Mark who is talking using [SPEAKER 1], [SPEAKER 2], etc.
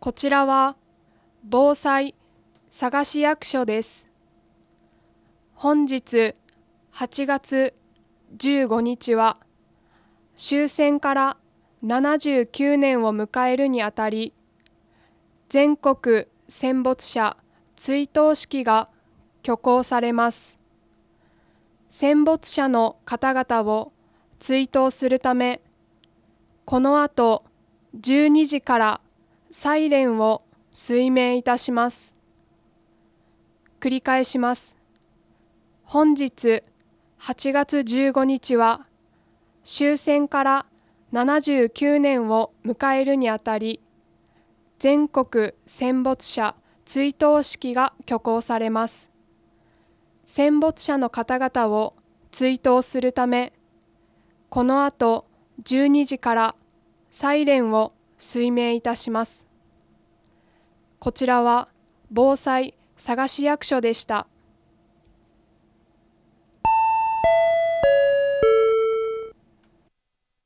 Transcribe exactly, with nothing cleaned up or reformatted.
[SPEAKER 1] こちらは防災佐賀市役所です。本日はちがつじゅうごにちは終戦からななじゅうきゅうねんを迎えるにあたり、全国戦没者追悼式が挙行されます。戦没者の方々を追悼するため、この後じゅうにじからサイレンを吹鳴いたします。繰り返します。本日はちがつじゅうごにちは終戦からななじゅうきゅうねんを迎えるにあたり、全国戦没者追悼式が挙行されます。戦没者の方々を追悼するため、この後じゅうにじからサイレンを吹鳴いたします。こちらは防災佐賀市役所でした。